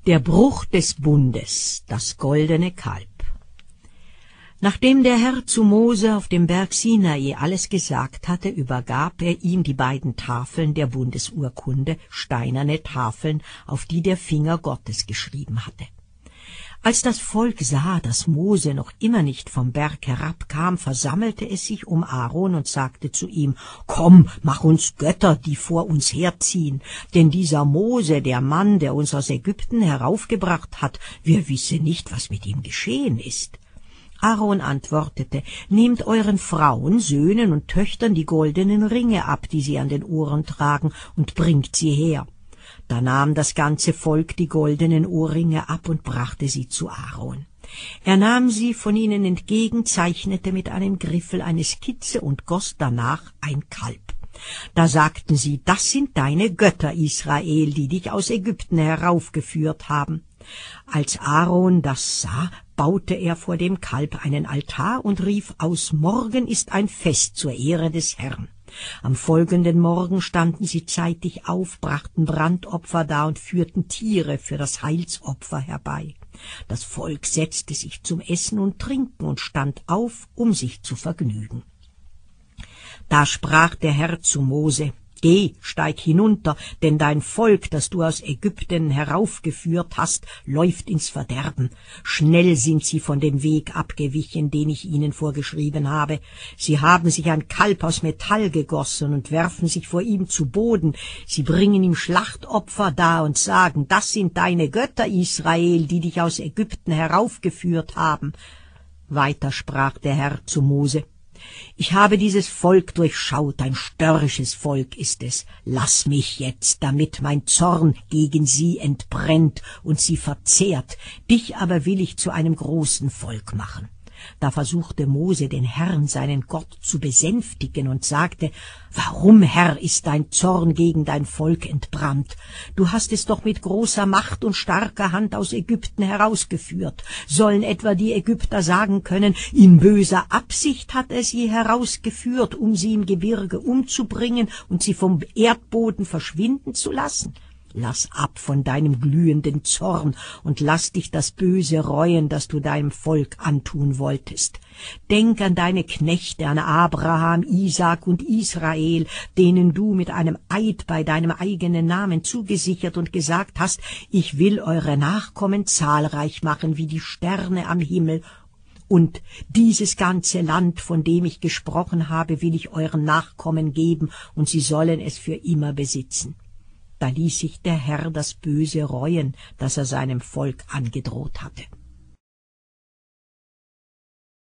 Der Bruch des Bundes, das goldene Kalb. Nachdem der Herr zu Mose auf dem Berg Sinai alles gesagt hatte, übergab er ihm die beiden Tafeln der Bundesurkunde, steinerne Tafeln, auf die der Finger Gottes geschrieben hatte. Als das Volk sah, dass Mose noch immer nicht vom Berg herabkam, versammelte es sich um Aaron und sagte zu ihm: »Komm, mach uns Götter, die vor uns herziehen, denn dieser Mose, der Mann, der uns aus Ägypten heraufgebracht hat, wir wissen nicht, was mit ihm geschehen ist.« Aaron antwortete: »Nehmt euren Frauen, Söhnen und Töchtern die goldenen Ringe ab, die sie an den Ohren tragen, und bringt sie her.« Da nahm das ganze Volk die goldenen Ohrringe ab und brachte sie zu Aaron. Er nahm sie von ihnen entgegen, zeichnete mit einem Griffel eine Skizze und goss danach ein Kalb. Da sagten sie: »Das sind deine Götter, Israel, die dich aus Ägypten heraufgeführt haben.« Als Aaron das sah, baute er vor dem Kalb einen Altar und rief aus: »Morgen ist ein Fest zur Ehre des Herrn.« Am folgenden Morgen standen sie zeitig auf, brachten Brandopfer dar und führten Tiere für das Heilsopfer herbei. Das Volk setzte sich zum Essen und Trinken und stand auf, um sich zu vergnügen. Da sprach der Herr zu Mose: »Geh, steig hinunter, denn dein Volk, das du aus Ägypten heraufgeführt hast, läuft ins Verderben. Schnell sind sie von dem Weg abgewichen, den ich ihnen vorgeschrieben habe. Sie haben sich ein Kalb aus Metall gegossen und werfen sich vor ihm zu Boden. Sie bringen ihm Schlachtopfer dar und sagen: »Das sind deine Götter, Israel, die dich aus Ägypten heraufgeführt haben.« Weiter sprach der Herr zu Mose: »Ich habe dieses Volk durchschaut, ein störrisches Volk ist es. Lass mich jetzt, damit mein Zorn gegen sie entbrennt und sie verzehrt. Dich aber will ich zu einem großen Volk machen.« Da versuchte Mose, den Herrn, seinen Gott, zu besänftigen und sagte: »Warum, Herr, ist dein Zorn gegen dein Volk entbrannt? Du hast es doch mit großer Macht und starker Hand aus Ägypten herausgeführt. Sollen etwa die Ägypter sagen können: »In böser Absicht hat er sie herausgeführt, um sie im Gebirge umzubringen und sie vom Erdboden verschwinden zu lassen?« Lass ab von deinem glühenden Zorn und lass dich das Böse reuen, das du deinem Volk antun wolltest. Denk an deine Knechte, an Abraham, Isaak und Israel, denen du mit einem Eid bei deinem eigenen Namen zugesichert und gesagt hast: »Ich will eure Nachkommen zahlreich machen wie die Sterne am Himmel. Und dieses ganze Land, von dem ich gesprochen habe, will ich euren Nachkommen geben, und sie sollen es für immer besitzen.« Da ließ sich der Herr das Böse reuen, das er seinem Volk angedroht hatte.